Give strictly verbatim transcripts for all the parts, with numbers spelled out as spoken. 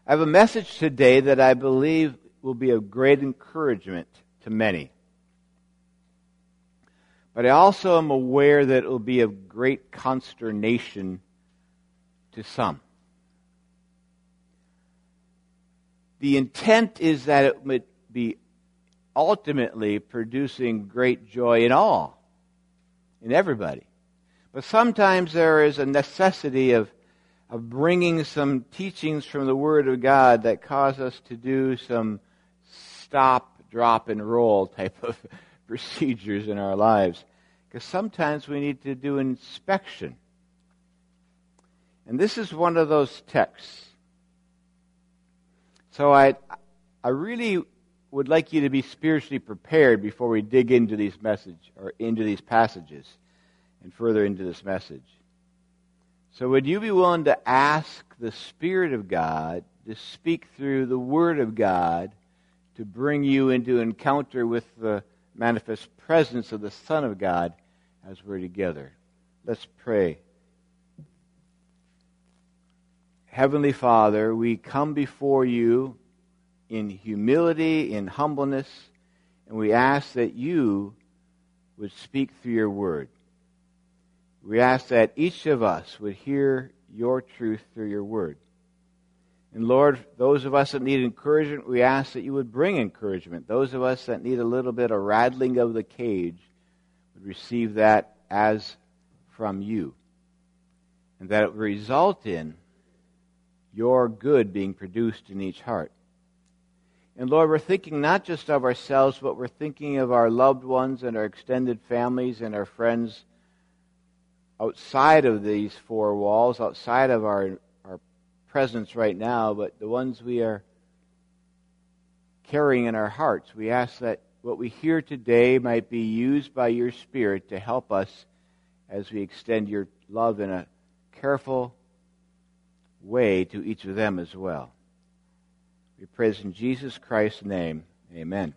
I have a message today that I believe will be of great encouragement to many. But I also am aware that it will be of great consternation to some. The intent is that it would be ultimately producing great joy in all, in everybody. But sometimes there is a necessity of of bringing some teachings from the Word of God that cause us to do some stop, drop, and roll type of procedures in our lives. Because sometimes we need to do inspection. And this is one of those texts. So I, I really would like you to be spiritually prepared before we dig into these message or into these passages and further into this message. So would you be willing to ask the Spirit of God to speak through the Word of God to bring you into encounter with the manifest presence of the Son of God as we're together? Let's pray. Heavenly Father, we come before you in humility, in humbleness, and we ask that you would speak through your Word. We ask that each of us would hear your truth through your Word. And Lord, those of us that need encouragement, we ask that you would bring encouragement. Those of us that need a little bit of rattling of the cage would receive that as from you. And that it would result in your good being produced in each heart. And Lord, we're thinking not just of ourselves, but we're thinking of our loved ones and our extended families and our friends outside of these four walls, outside of our, our presence right now, but the ones we are carrying in our hearts. We ask that what we hear today might be used by your Spirit to help us as we extend your love in a careful way to each of them as well. We praise in Jesus Christ's name. Amen.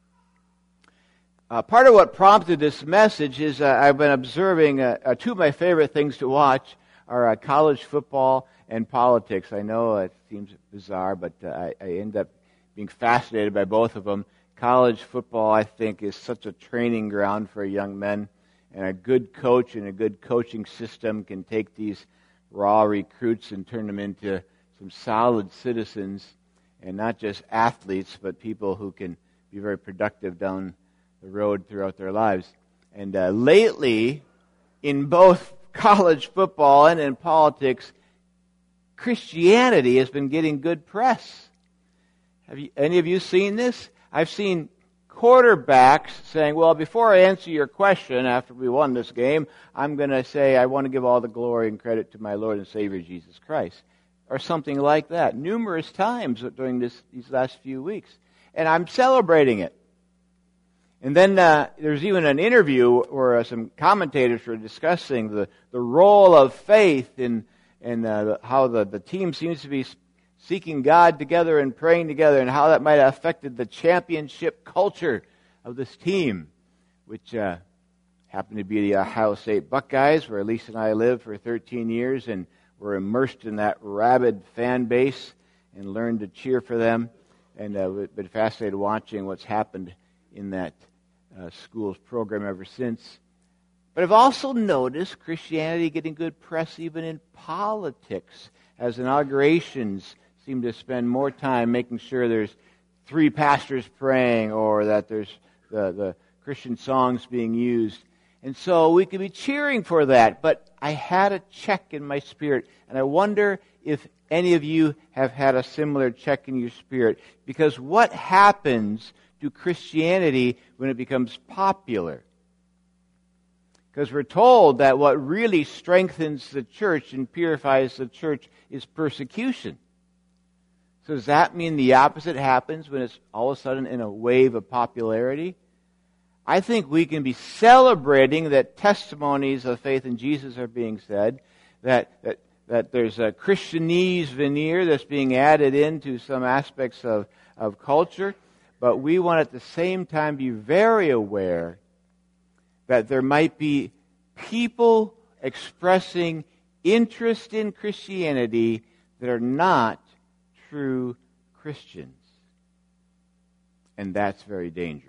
Uh, part of what prompted this message is uh, I've been observing uh, uh, two of my favorite things to watch are uh, college football and politics. I know it seems bizarre, but uh, I, I end up being fascinated by both of them. College football, I think, is such a training ground for young men, and a good coach and a good coaching system can take these raw recruits and turn them into some solid citizens, and not just athletes, but people who can be very productive down the road throughout their lives. And uh, lately, in both college football and in politics, Christianity has been getting good press. Have you, any of you seen this? I've seen quarterbacks saying, well, before I answer your question after we won this game, I'm going to say I want to give all the glory and credit to my Lord and Savior Jesus Christ. Or something like that, numerous times during this, these last few weeks. And I'm celebrating it. And then uh, there's even an interview where uh, some commentators were discussing the, the role of faith in, in uh, how the, the team seems to be seeking God together and praying together, and how that might have affected the championship culture of this team, which uh, happened to be the Ohio State Buckeyes, where Lisa and I lived for thirteen years, and were immersed in that rabid fan base and learned to cheer for them. And uh, we've been fascinated watching what's happened in that uh, school's program ever since. But I've also noticed Christianity getting good press even in politics, as inaugurations seem to spend more time making sure there's three pastors praying, or that there's the, the Christian songs being used. And so we could be cheering for that, but I had a check in my spirit, and I wonder if any of you have had a similar check in your spirit. Because what happens to Christianity when it becomes popular? Because we're told that what really strengthens the church and purifies the church is persecution. So does that mean the opposite happens when it's all of a sudden in a wave of popularity? I think we can be celebrating that testimonies of faith in Jesus are being said, that that, that there's a Christianese veneer that's being added into some aspects of, of culture, but we want at the same time be very aware that there might be people expressing interest in Christianity that are not true Christians. And that's very dangerous.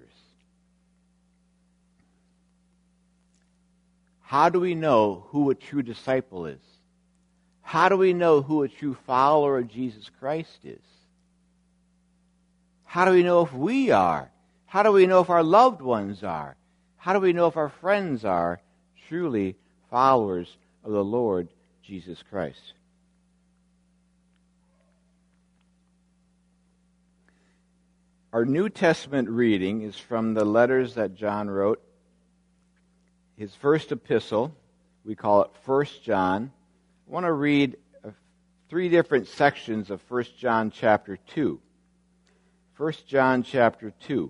How do we know who a true disciple is? How do we know who a true follower of Jesus Christ is? How do we know if we are? How do we know if our loved ones are? How do we know if our friends are truly followers of the Lord Jesus Christ? Our New Testament reading is from the letters that John wrote. His first epistle, we call it First John. I want to read three different sections of First John chapter two. First John chapter two.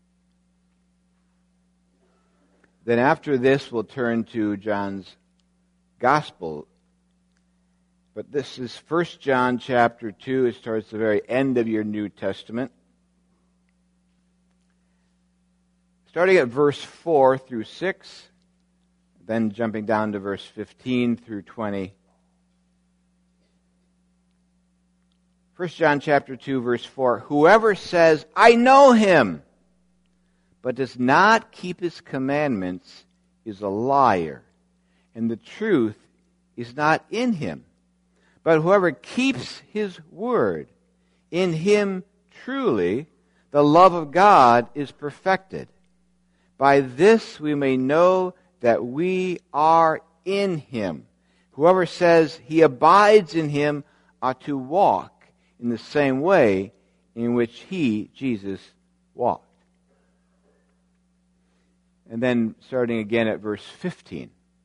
Then after this, we'll turn to John's Gospel. But this is First John chapter two. It's towards the very end of your New Testament. Starting at verse four through six, then jumping down to verse fifteen through twenty. First John chapter two, verse four. Whoever says, I know him, but does not keep his commandments is a liar, and the truth is not in him. But whoever keeps his word, in him truly the love of God is perfected. By this we may know that we are in him. Whoever says he abides in him ought to walk in the same way in which he, Jesus, walked. And then starting again at verse fifteen.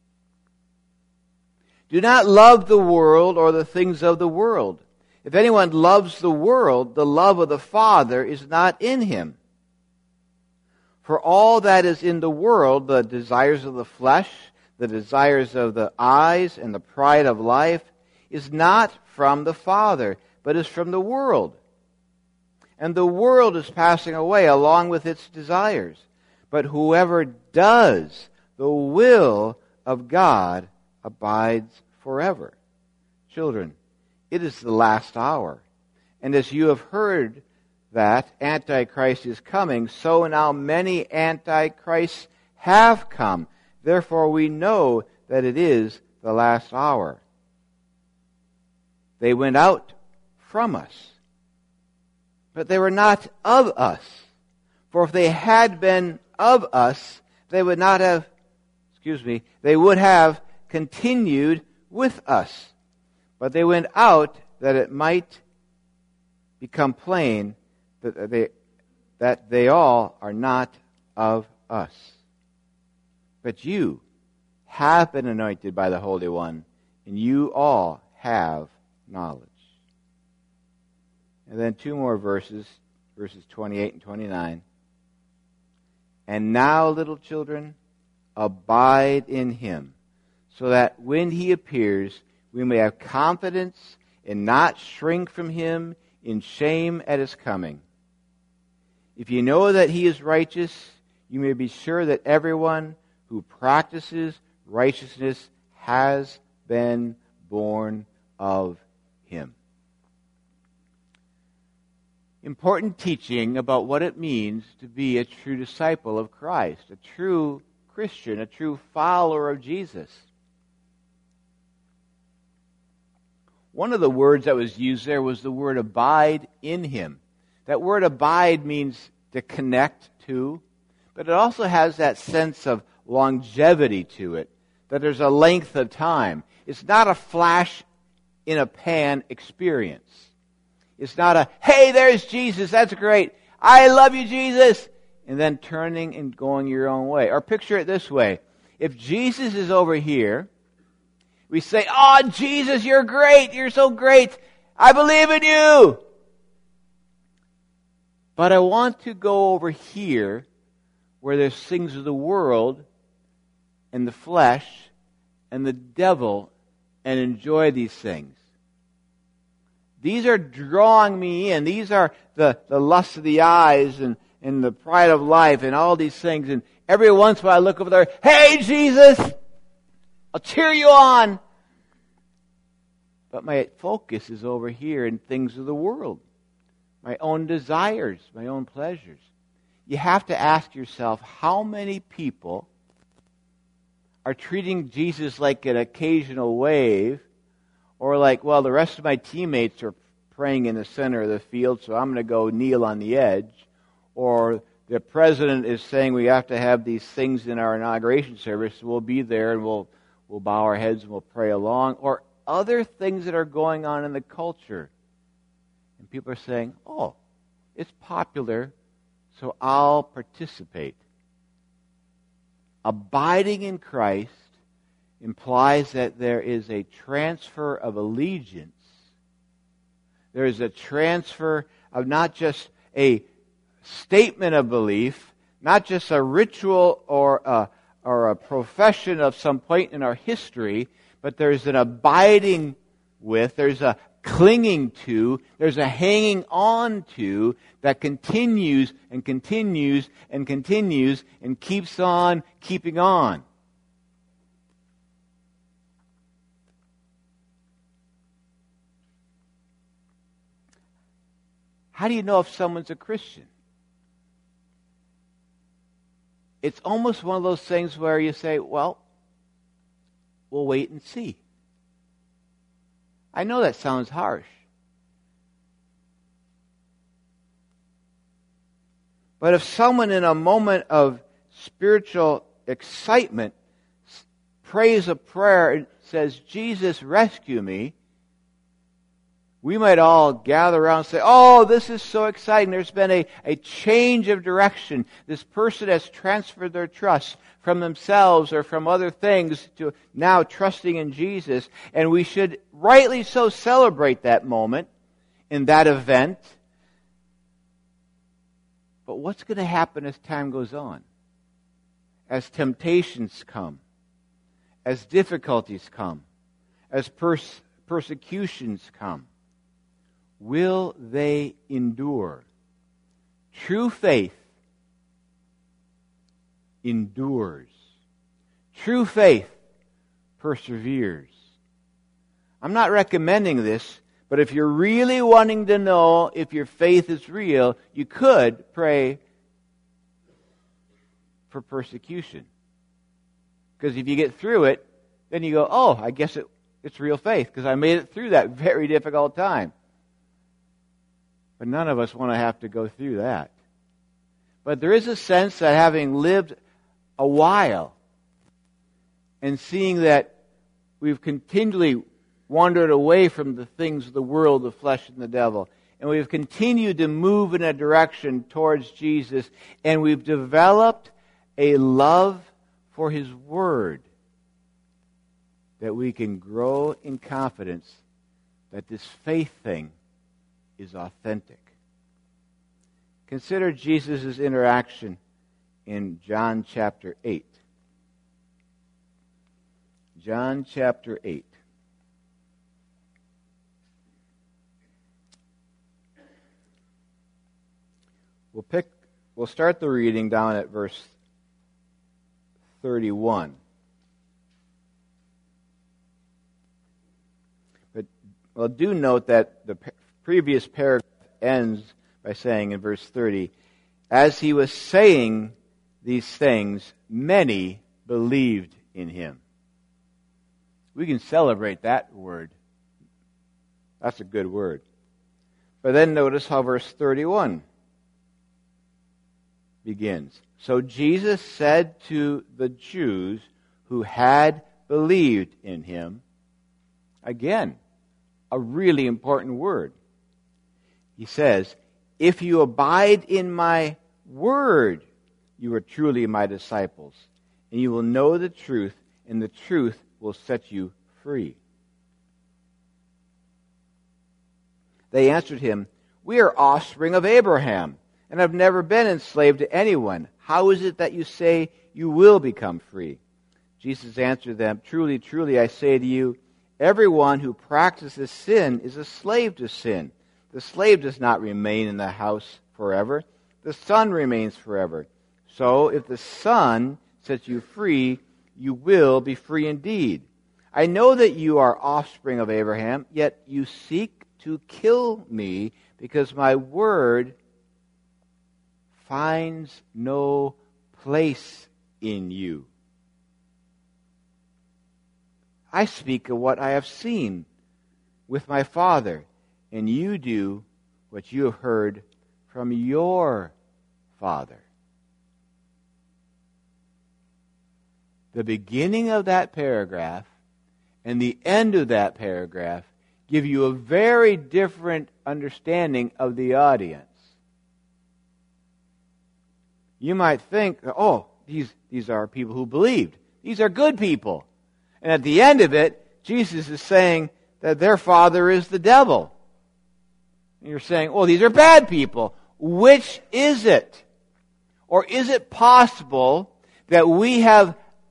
Do not love the world or the things of the world. If anyone loves the world, the love of the Father is not in him. For all that is in the world, the desires of the flesh, the desires of the eyes, and the pride of life, is not from the Father, but is from the world. And the world is passing away along with its desires. But whoever does the will of God abides forever. Children, it is the last hour. And as you have heard that Antichrist is coming, so now many Antichrists have come. Therefore we know that it is the last hour. They went out from us, but they were not of us. For if they had been of us, they would not have, excuse me, they would have continued with us. But they went out that it might become plain that they, that they all are not of us. But you have been anointed by the Holy One, and you all have knowledge. And then two more verses, verses twenty-eight and twenty-nine. And now, little children, abide in him, so that when he appears, we may have confidence and not shrink from him in shame at his coming. If you know that he is righteous, you may be sure that everyone who practices righteousness has been born of him. Important teaching about what it means to be a true disciple of Christ, a true Christian, a true follower of Jesus. One of the words that was used there was the word abide in him. That word abide means to connect to, but it also has that sense of longevity to it, that there's a length of time. It's not a flash in a pan experience. It's not a, hey, there's Jesus, that's great. I love you, Jesus. And then turning and going your own way. Or picture it this way. If Jesus is over here, we say, oh, Jesus, you're great. You're so great. I believe in you. But I want to go over here where there's things of the world and the flesh and the devil and enjoy these things. These are drawing me in. These are the, the lust of the eyes and, and the pride of life and all these things. And every once in a while I look over there, hey, Jesus, I'll cheer you on. but my focus is over here in things of the world, my own desires, my own pleasures. You have to ask yourself, how many people are treating Jesus like an occasional wave, or like, well, the rest of my teammates are praying in the center of the field, so I'm going to go kneel on the edge, or the president is saying we have to have these things in our inauguration service, so we'll be there and we'll we'll bow our heads and we'll pray along, or other things that are going on in the culture. And people are saying, oh, it's popular, so I'll participate. Abiding in Christ implies that there is a transfer of allegiance. There is a transfer of not just a statement of belief, not just a ritual or a, or a profession of some point in our history, but there's an abiding with, there's a clinging to, there's a hanging on to that continues and continues and continues and keeps on keeping on. How do you know if someone's a Christian? It's almost one of those things where you say, well, we'll wait and see. I know that sounds harsh. But if someone in a moment of spiritual excitement prays a prayer and says, Jesus, rescue me, we might all gather around and say, oh, this is so exciting. There's been a, a change of direction. This person has transferred their trust from themselves or from other things to now trusting in Jesus. And we should rightly so celebrate that moment in that event. But what's going to happen as time goes on? As temptations come, as difficulties come, as pers- persecutions come? Will they endure? True faith endures. True faith perseveres. I'm not recommending this, but if you're really wanting to know if your faith is real, you could pray for persecution. Because if you get through it, then you go, oh, I guess it, it's real faith, because I made it through that very difficult time. But none of us want to have to go through that. But there is a sense that having lived a while and seeing that we've continually wandered away from the things of the world, the flesh and the devil, and we've continued to move in a direction towards Jesus, and we've developed a love for His Word, that we can grow in confidence that this faith thing is authentic. Consider Jesus' interaction in John chapter eight. John chapter eight. We'll pick we'll start the reading down at verse thirty-one. But well, do note that the previous paragraph ends by saying in verse thirty, as he was saying these things, many believed in him. We can celebrate that word. That's a good word. But then notice how verse thirty-one begins. So Jesus said to the Jews who had believed in him, again, a really important word. He says, if you abide in my word, you are truly my disciples, and you will know the truth, and the truth will set you free. They answered him, we are offspring of Abraham, and have never been enslaved to anyone. How is it that you say you will become free? Jesus answered them, truly, truly, I say to you, everyone who practices sin is a slave to sin. The slave does not remain in the house forever. The Son remains forever. So if the Son sets you free, you will be free indeed. I know that you are offspring of Abraham, yet you seek to kill me because my word finds no place in you. I speak of what I have seen with my Father, and you do what you have heard from your father. The beginning of that paragraph and the end of that paragraph give you a very different understanding of the audience. You might think, oh, these, these are people who believed. These are good people. And at the end of it, Jesus is saying that their father is the devil. And you're saying, oh, these are bad people. Which is it? Or is it possible that we have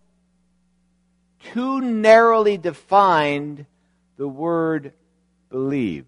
too narrowly defined the word believed?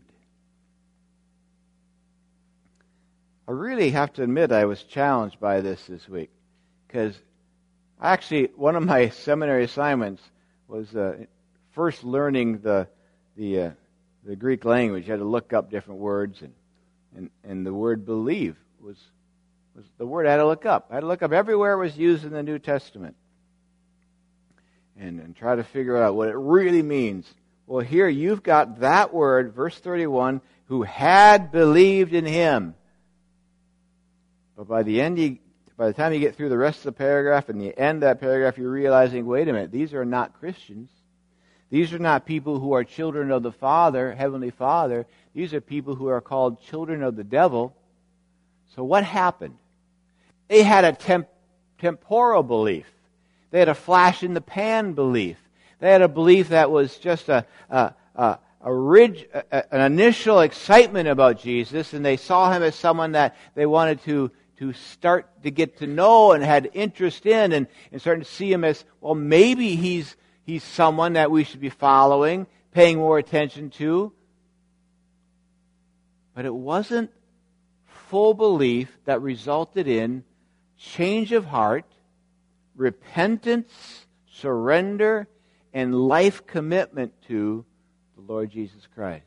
I really have to admit I was challenged by this this week, because actually one of my seminary assignments was uh, first learning the the uh, the Greek language. You had to look up different words, and and, and the word believe was was the word I had to look up. I had to look up everywhere it was used in the New Testament, and and try to figure out what it really means. Well, here you've got that word, verse thirty-one, who had believed in him. But by the end, you, by the time you get through the rest of the paragraph and the end of that paragraph, you're realizing, wait a minute, these are not Christians. These are not people who are children of the Father, Heavenly Father. These are people who are called children of the devil. So what happened? They had a temp- temporal belief. They had a flash-in-the-pan belief. They had a belief that was just a, a, a, a, ridge, a an initial excitement about Jesus, and they saw him as someone that they wanted to to start to get to know and had interest in, and, and starting to see him as, well, maybe he's he's someone that we should be following, paying more attention to. But it wasn't full belief that resulted in change of heart, repentance, surrender, and life commitment to the Lord Jesus Christ.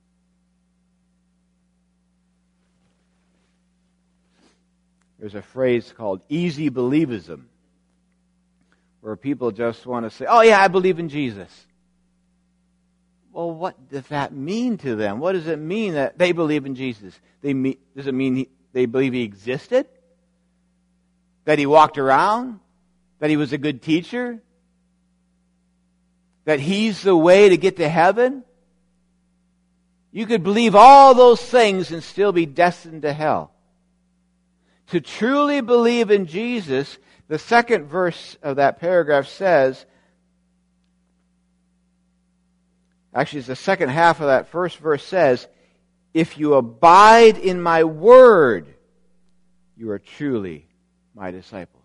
There's a phrase called easy believism, where people just want to say, oh yeah, I believe in Jesus. Well, what does that mean to them? What does it mean that they believe in Jesus? They mean, does it mean he, they believe he existed? That he walked around? That he was a good teacher? That he's the way to get to heaven? You could believe all those things and still be destined to hell. To truly believe in Jesus, the second verse of that paragraph says, actually it's the second half of that first verse says, if you abide in my word, you are truly my disciples.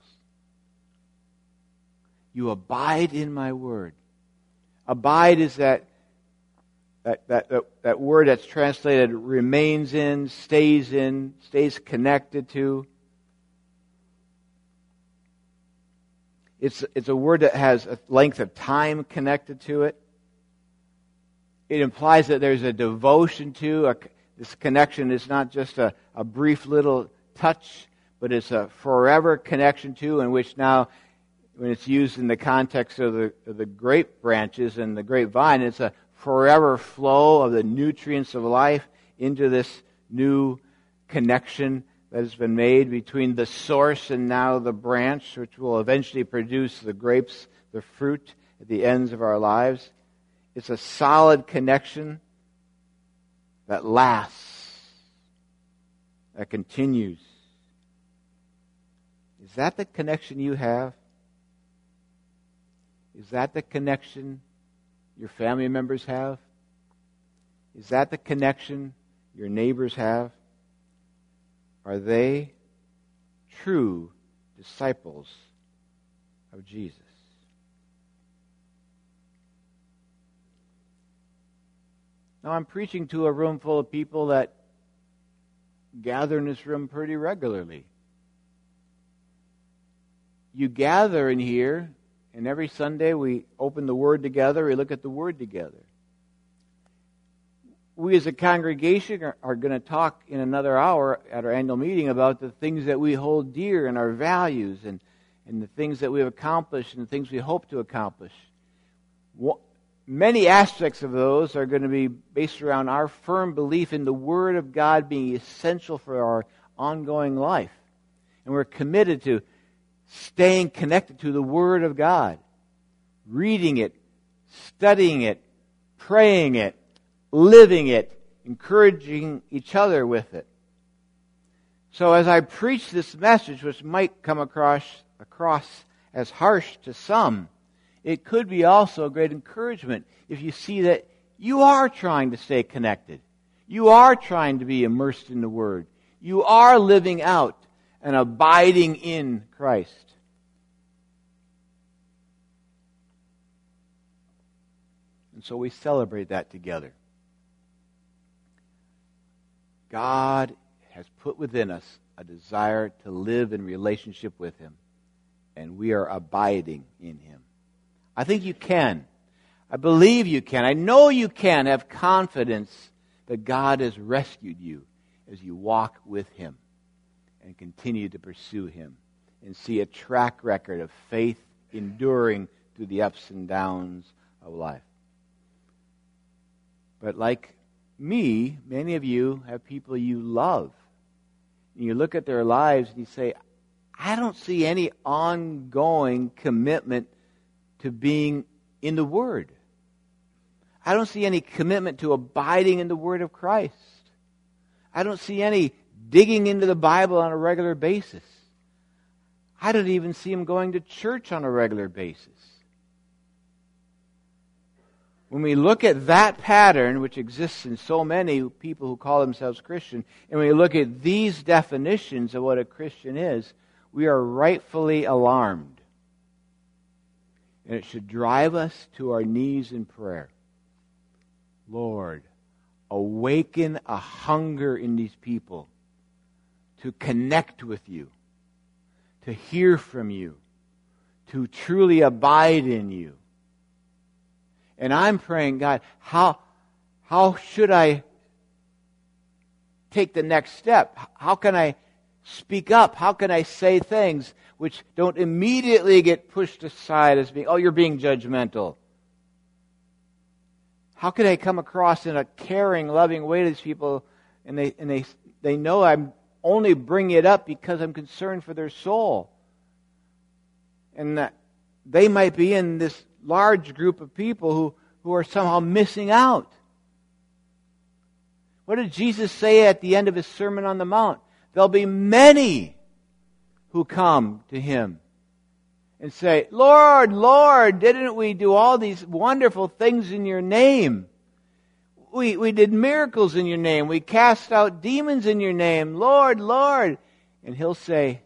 You abide in my word. Abide is that that, that, that, that word that's translated remains in, stays in, stays connected to. It's, it's a word that has a length of time connected to it. It implies that there's a devotion to, a, this connection is not just a, a brief little touch, but it's a forever connection to, in which now, when it's used in the context of the, of the grape branches and the grapevine, it's a forever flow of the nutrients of life into this new connection that has been made between the source and now the branch, which will eventually produce the grapes, the fruit, at the ends of our lives. It's a solid connection that lasts, that continues. Is that the connection you have? Is that the connection your family members have? Is that the connection your neighbors have? Are they true disciples of Jesus? Now, I'm preaching to a room full of people that gather in this room pretty regularly. You gather in here, And every Sunday we open the Word together, we look at the Word together. We as a congregation are, are going to talk in another hour at our annual meeting about the things that we hold dear and our values and, and the things that we've accomplished and the things we hope to accomplish. What, many aspects of those are going to be based around our firm belief in the Word of God being essential for our ongoing life. And we're committed to staying connected to the Word of God, reading it, studying it, praying it, living it, encouraging each other with it. So as I preach this message, which might come across, across as harsh to some, it could be also a great encouragement if you see that you are trying to stay connected. You are trying to be immersed in the Word. You are living out and abiding in Christ. And so we celebrate that together. God has put within us a desire to live in relationship with Him, and we are abiding in Him. I think you can. I believe you can. I know you can have confidence that God has rescued you as you walk with Him and continue to pursue Him and see a track record of faith enduring through the ups and downs of life. But like me, many of you have people you love. And you look at their lives and you say, I don't see any ongoing commitment to being in the Word. I don't see any commitment to abiding in the Word of Christ. I don't see any digging into the Bible on a regular basis. I don't even see them going to church on a regular basis. When we look at that pattern, which exists in so many people who call themselves Christian, and we look at these definitions of what a Christian is, we are rightfully alarmed. And it should drive us to our knees in prayer. Lord, awaken a hunger in these people to connect with you, to hear from you, to truly abide in you. And I'm praying, God, how, how should I take the next step? How can I speak up? How can I say things which don't immediately get pushed aside as being, oh, you're being judgmental? How can I come across in a caring, loving way to these people and they, and they, they know I'm only bringing it up because I'm concerned for their soul? And that they might be in this large group of people who, who are somehow missing out. What did Jesus say at the end of His Sermon on the Mount? There'll be many who come to Him and say, Lord, Lord, didn't we do all these wonderful things in your name? We, we did miracles in your name. We cast out demons in your name. Lord, Lord. And He'll say,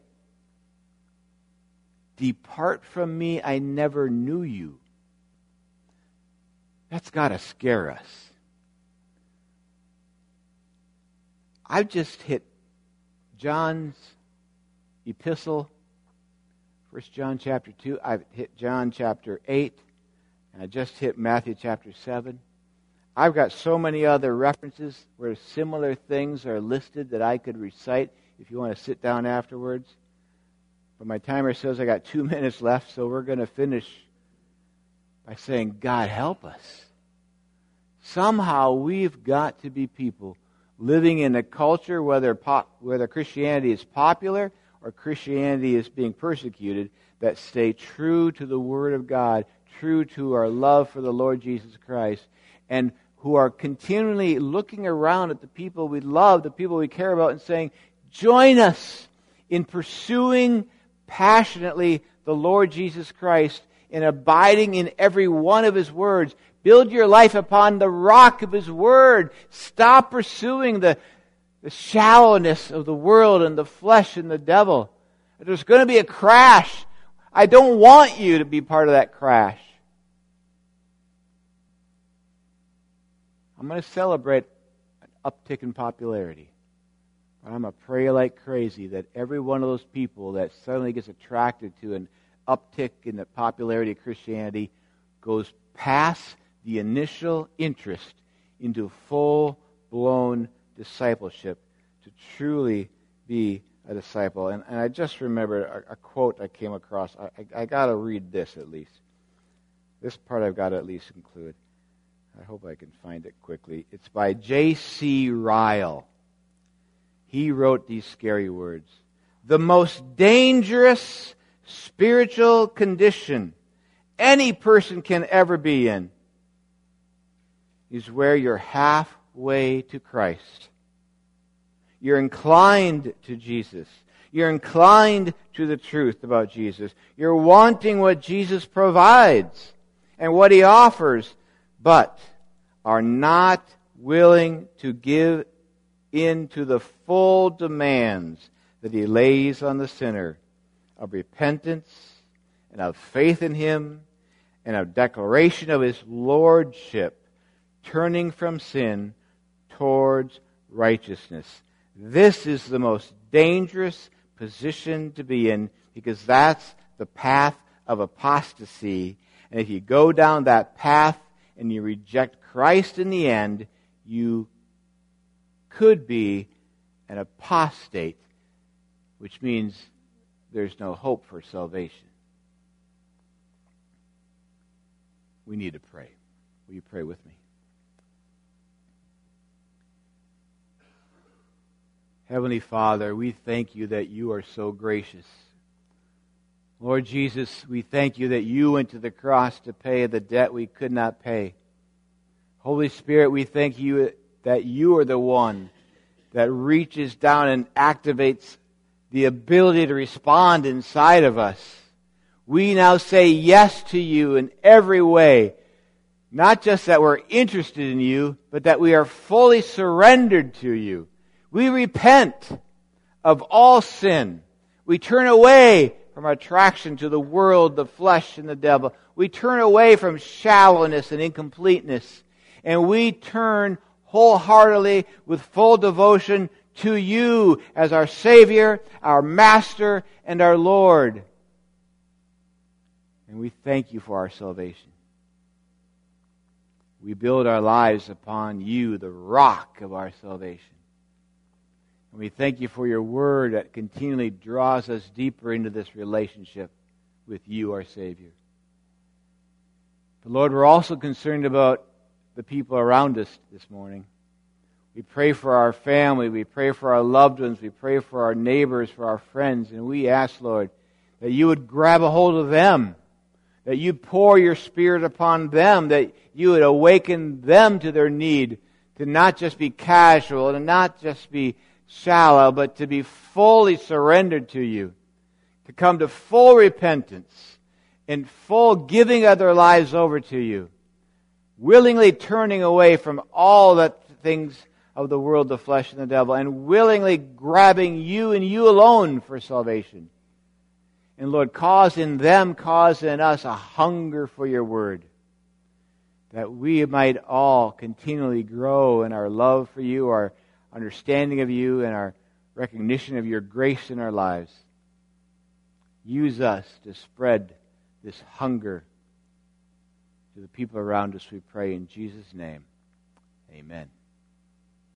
depart from me, I never knew you. That's got to scare us. I've just hit John's epistle, First John chapter two. I've hit John chapter eight, and I just hit Matthew chapter seven. I've got so many other references where similar things are listed that I could recite if you want to sit down afterwards. But my timer says I got two minutes left, so we're going to finish by saying, God, help us. Somehow we've got to be people living in a culture, whether pop, whether Christianity is popular or Christianity is being persecuted, that stay true to the Word of God, true to our love for the Lord Jesus Christ, and who are continually looking around at the people we love, the people we care about, and saying, join us in pursuing passionately the Lord Jesus Christ and abiding in every one of His words. Build your life upon the rock of His Word. Stop pursuing the, the shallowness of the world and the flesh and the devil. There's going to be a crash. I don't want you to be part of that crash. I'm going to celebrate an uptick in popularity. But I'm going to pray like crazy that every one of those people that suddenly gets attracted to an uptick in the popularity of Christianity goes past the initial interest into full-blown discipleship to truly be a disciple. And, and I just remembered a, a quote I came across. I, I, I got to read this at least. This part I've got to at least include. I hope I can find it quickly. It's by J C Ryle. He wrote these scary words. The most dangerous spiritual condition any person can ever be in is where you're halfway to Christ. You're inclined to Jesus. You're inclined to the truth about Jesus. You're wanting what Jesus provides and what He offers, but are not willing to give in to the full demands that He lays on the sinner of repentance and of faith in Him and of declaration of His lordship, turning from sin towards righteousness. This is the most dangerous position to be in, because that's the path of apostasy. And if you go down that path and you reject Christ in the end, you could be an apostate, which means there's no hope for salvation. We need to pray. Will you pray with me? Heavenly Father, we thank You that You are so gracious. Lord Jesus, we thank You that You went to the cross to pay the debt we could not pay. Holy Spirit, we thank You that You are the one that reaches down and activates the ability to respond inside of us. We now say yes to You in every way. Not just that we're interested in You, but that we are fully surrendered to You. We repent of all sin. We turn away from our attraction to the world, the flesh, and the devil. We turn away from shallowness and incompleteness. And we turn wholeheartedly with full devotion to You as our Savior, our Master, and our Lord. And we thank You for our salvation. We build our lives upon You, the rock of our salvation. And we thank You for Your Word that continually draws us deeper into this relationship with You, our Savior. But Lord, we're also concerned about the people around us this morning. We pray for our family. We pray for our loved ones. We pray for our neighbors, for our friends. And we ask, Lord, that You would grab a hold of them, that You'd pour Your Spirit upon them, that You would awaken them to their need to not just be casual and not just be shallow, but to be fully surrendered to You, to come to full repentance and full giving of their lives over to You, willingly turning away from all the things of the world, the flesh, and the devil, and willingly grabbing You and You alone for salvation. And Lord, cause in them, cause in us a hunger for Your Word, that we might all continually grow in our love for You, our understanding of You, and our recognition of Your grace in our lives. Use us to spread this hunger to the people around us, we pray in Jesus' name. Amen.